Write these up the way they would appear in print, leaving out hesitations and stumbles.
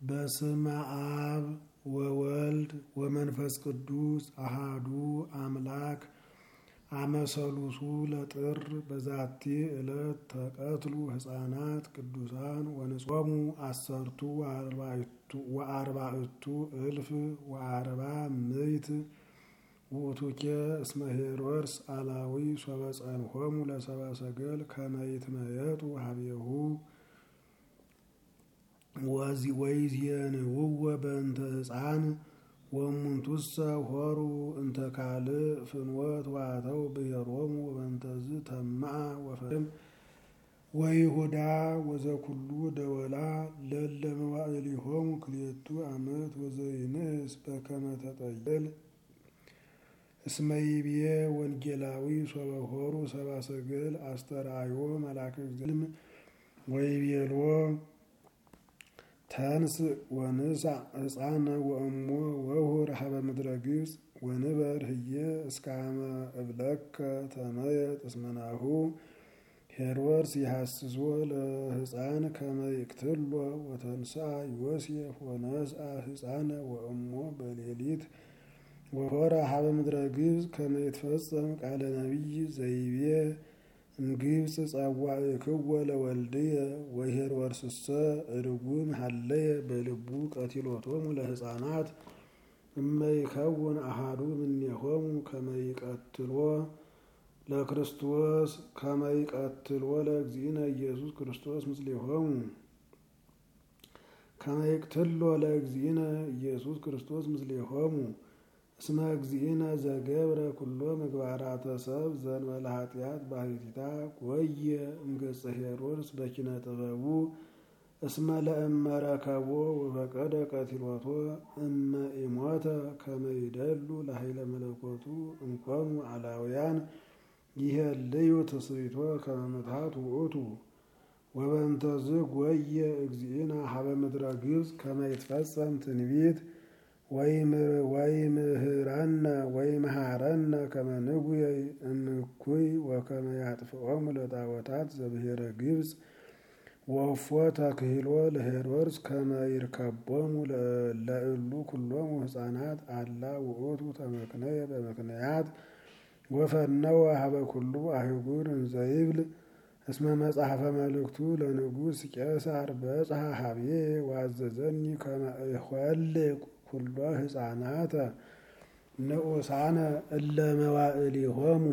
በስመ አብ ወወልድ ወመንፈስ ቅዱስ አሃዱ አምላክ አመሰሉሱ ለጥር በዛቲ ዕለት ተቀትሉ ሕፃናት ቅዱሳን ወንጾሙ 14 እልፍ ወአርባ ምዕት ውእቱኬ እስመ ሄሮድስ አላዊ ሶበ ጸንሖሙ ለሰብአ ሰገል ከመ ይትመየጡ ሀቤሁ ወይዜንውወ በእንተ ሕፃን ወእሙንቱሰ ሆሩ እንተ ካልእ ፍኖት ወአተው ብሔሮሙ ወበእንተዝ ተማዐ ወፈርም ወይሁዳ ወዘኩሉ ደወላ ለእለ መዋዕሊሆሙ ክልኤቱ ዓመት ወዘይንእስ በከመ ተጠየል እስመ ይቤ ወንጌላዊ ሶበ ሆሩ ሰብአ ሰገል አስተርአዮ መልአከ እግዚእነ ወይቤሎ ተንስ ወንሳ ሕፃነ ወእሞ ወሁር ሀበ ምድረ ግብፅ ወንበር ህየ እስከ አመ እብለከ ተመየጥ እስመ ናሁ ሄሮድስ ይሐስሶ ለሕፃን ከመ ይቅትሎ ወተንሥአ ዮሴፍ ወነስአ ሕፃነ ወእሞ በሌሊት ወሆረ ሀበ ምድረ ግብፅ ከመ ይትፈጸም ቃለ ነቢይ ዘይቤ እምግብፅ ጸዋዕክዎ ለወልድየ ወሄሮድስሰ እርጉም ሀለየ በልቡ ቀቲሎቶሙ ለሕፃናት እመ ይከውን አሐዱ እምኔሆሙ ከመ ይቀትሎ ለክርስቶስ ከመ ይቀትሎ ለእግዚእነ ኢየሱስ ክርስቶስ ምስሌሆሙ ከመ ይቅትሎ ለእግዚእነ ኢየሱስ ክርስቶስ ምስሌሆሙ እስመ እግዚእነ ዘገብረ ኩሎ ምግባራተ ሰብእ ዘእንበለ ኃጢአት ባሕቲታ ጐየ እምገጸ ሄሮድስ በኪነ ጥበቡ እስመ ለእመ ረከቦ ወፈቀደ ቀቲሎቶ እመ ኢሞተ ከመ ይደሉ ለኃይለ መለኮቱ እምኮኑ አላውያን ይሄልዩ ትስብእቶ ከመ ምትሃት ውእቱ ወበእንተዝ ጐየ እግዚእነ ሀበ ምድረ ግብፅ ከመ ይትፈጸም ትንቢት ወይምህረነ ወይመሃረነ ከመ ንጉየይ እምኩይ ወከመ ያጥፍኦሙ ለጣዖታት ዘብሔረ ግብፅ ወእፎ ተክሂሎ ለሄሮድስ ከመ ይርከቦሙ ለእሉ ኩሎሙ ሕፃናት አላ ውእቱ ተመክነየ በምክንያት ወፈነወ ሀበ ኩሉ አህጉር እንዘ ይብል እስመ መጽሐፈ መልእክቱ ለንጉሥ ቄሳር በጽሐ ሀብዬ ወአዘዘኒ ከመ እኰልዕ ኩሎ ሕፃናተ ንዑሳነ እለ መዋዕሊሆሙ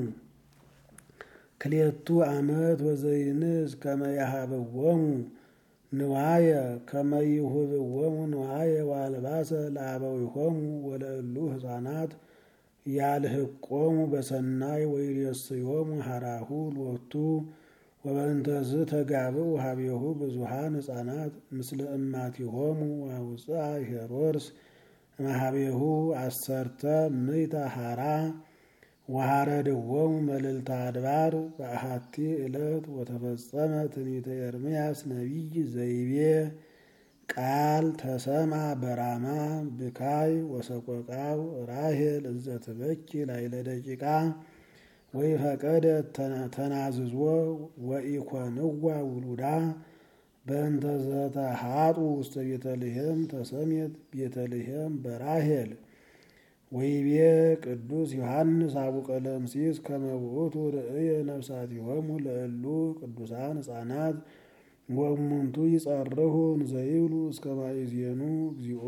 ክልኤቱ ዓመት ወዘይንእስ ከመ ያሃብዎሙ ንዋየ ከመ ይሁብዎሙ ንዋየ ወአልባሰ ለአበዊሆሙ ወለእሉ ሕፃናት ያልህቆሙ በሰናይ ወይሬስዮሙ ሀራሁ ሎቱ ወበእንተዝ ተጋብኡ ሀቤሁ ብዙኃን ሕፃናት ምስለ እማቲሆሙ ወአውፅአ ሄሮድስ እምኀቤሁ 10 ሀራ ወሐረድዎሙ መልዕልተ አድባር በአሐቲ ዕለት ወተፈጸመ ትንቢተ ኤርምያስ ነቢይ ዘይቤ ቃል ተሰምዐ በራማ ብካይ ወሰቆቃው ራሔል እዘ ትበኪ ላዕለ ደቂቃ ወይፈቀደት ተናዝዞ ወኢኮንዋ ውሉዳ በእንተ ዘተሃጡ ውስተ ቤተልሔም ተሰሜት ቤተልሔም በራሔል ወይቤ ቅዱስ ዮሐንስ አቡቀለምሲስ ከመ ውእቱ ርእየ ነፍሳቲሆሙ ለእሉ ቅዱሳን ሕፃናት ወእሙንቱ ይጸርሑ እንዘ ይብሉ እስከ ማእዜኑ እግዚኦ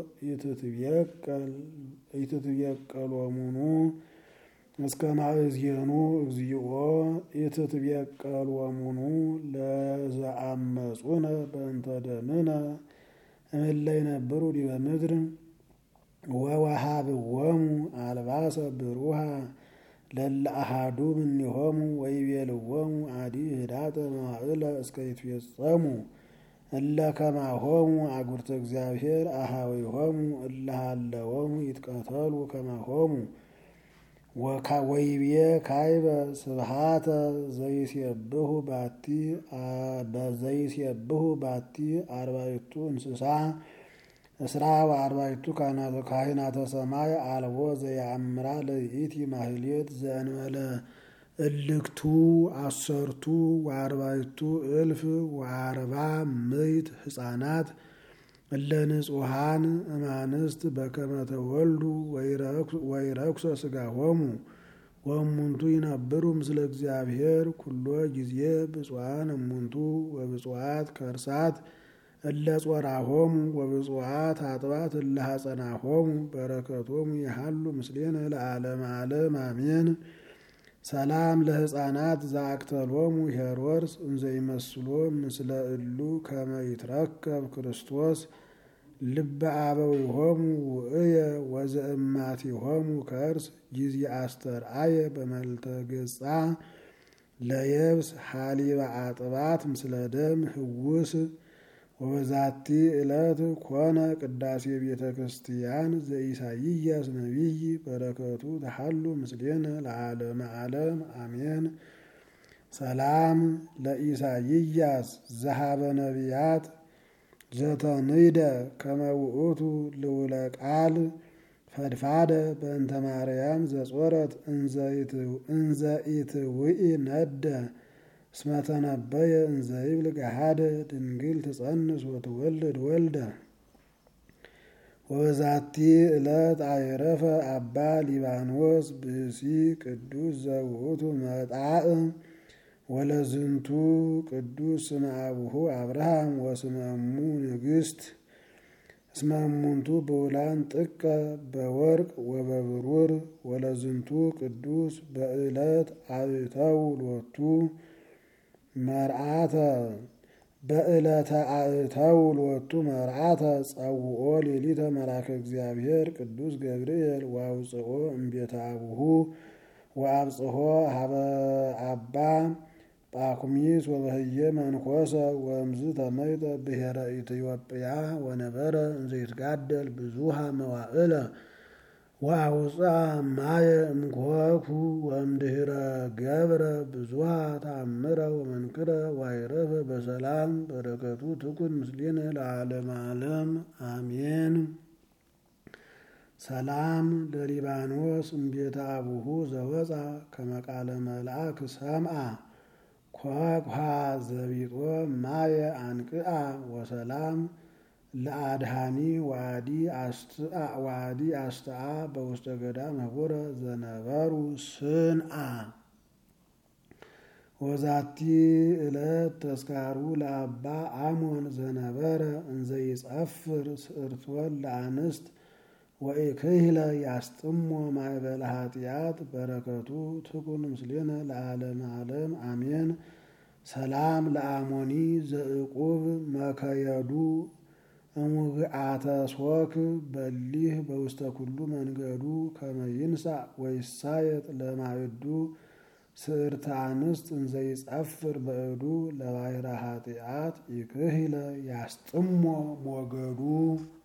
ኢትትቤቀሎሙኑ እስከ ማእዜኑ እግዚኦ ኢትትቤቀሎሙኑ ለዘአመጹነ በእንተ ደምነ እምእለ ይነብሩ ዲበ ምድር ወወሃብዎሙ አልባሰ ብሩሃ ለእለ አሐዱ እምኔሆሙ ወይቤልዎሙ አዲ ህዳጠ መዋዕለ እስከ ይትፌጸሙ እለ ከማሆሙ አጉርተ እግዚአብሔር አኀዊሆሙ እለ ሀለዎሙ ይትቀተሉ ከማሆሙ ወይቤ ካይበ ስብሐተ ዘይሴብሑ ባቲ አርባዕቱ እንስሳ እስራ ወአርባዕቱ ካህናተ ሰማይ አልቦ ዘየአምራ ለይእቲ ማህሌት ዘእንበለ እልክቱ 10 ወ40 እልፍ ወ40 ምዕት ሕፃናት እለ ንጹሐን እማንስት በከመ ተወልዱ ወይረክሶ ሥጋሆሙ ወእሙንቱ ይነብሩ ምስለ እግዚአብሔር ኩሎ ጊዜ ብፁዓን እሙንቱ ወብፁዓት ከርሳት እለ ጾራሆሙ ወብፁዓት አጥባት እለ ሐጸናሆሙ በረከቶሙ ይሃሉ ምስሌነ ለዓለመ ዓለም አሜን። ሰላም ለሕፃናት ዘአክተሎሙ ሄሮድስ እንዘይመስሎ ምስለ እሉ ከመ ይትረከብ ክርስቶስ ልበ አበዊሆሙ ውእየ ወዘእማቲሆሙ ከርስ ጊዜ አስተርአየ በመልተ ገጻ ለየብስ ሐሊበ አጥባት ምስለ ደም ህውስ። ወበዛቲ ዕለት ኮነ ቅዳሴ ቤተ ክርስቲያን ዘኢሳይያስ ነቢይ በረከቱ ተሐሉ ምስሌነ ለዓለመ ዓለም አሜን። ሰላም ለኢሳይያስ ዘሃበ ነቢያት ዘተንይደ ከመ ውእቱ ልዑለ ቃል ፈድፋደ በእንተ ማርያም ዘጾረት እንዘ ኢትውኢ ነደ እስመ ተነበየ እንዘ ይብል ገሃደ ድንግል ትጸንስ ወትወልድ ወልደ። ወበዛቲ ዕለት አይረፈ አባ ሊባኖስ ብእሲ ቅዱስ ዘውእቱ መጣእ ወለዝንቱ ቅዱስ ስመ አቡሁ አብርሃም ወስመ እሙ ንግሥት እስመ እሙንቱ ብዑላን ጥቀ በወርቅ ወበብሩር ወለዝንቱ ቅዱስ በዕለት አእተው ሎቱ መርዓተ በዕለተ አእተው ሎቱ መርዓተ ጸውኦ ሌሊተ መልአከ እግዚአብሔር ቅዱስ ገብርኤል ወአውጽኦ እምቤተ አቡሁ ወአብጽሖ ሀበ አባ ጳኩሚስ ወበህየ መንኮሰ ወእምዝ ተመይጠ ብሔረ ኢትዮጵያ ወነበረ እንዘይትጋደል ብዙሃ መዋዕለ ወአውፅአ ማየ እምኮኩ ወእምድኅረ ገብረ ብዙሃ ተአምረ ወመንክረ ወአይረፈ በሰላም በረከቱ ትኩን ምስሌነ ለዓለመ ዓለም አሜን። ሰላም ለሊባኖስ እምቤተ አቡሁ ዘወፃ ከመ ቃለ መልአክ ሰምዐ ኮኩሃ ዘቢጦ ማየ አንቅአ ወሰላም ለአድሃኒ ዋዲ አስተአ በውስተ ገዳም ህቡረ ዘነበሩ ስንአ። ወዛቲ ዕለት ተስካሩ ለአባ አሞን ዘነበረ እንዘይጸፍር ስእርቶን ለአንስት ወኢክህለ ያስጥሞ ማእበለ ኃጢአት በረከቱ ትኩን ምስሌነ ለዓለመ ዓለም አሜን። ሰላም ለአሞኒ ዘዕቁብ መከየዱ እሙግአተ ሶክ በሊህ በውስተ ኩሉ መንገዱ ከመ ይንሣእ ወይሳየጥ ለማዕዱ ስእርተ አንስት እንዘይጸፍር በእዱ ለባሕረ ኃጢአት ኢክህለ ያስጥሞ ሞገዱ።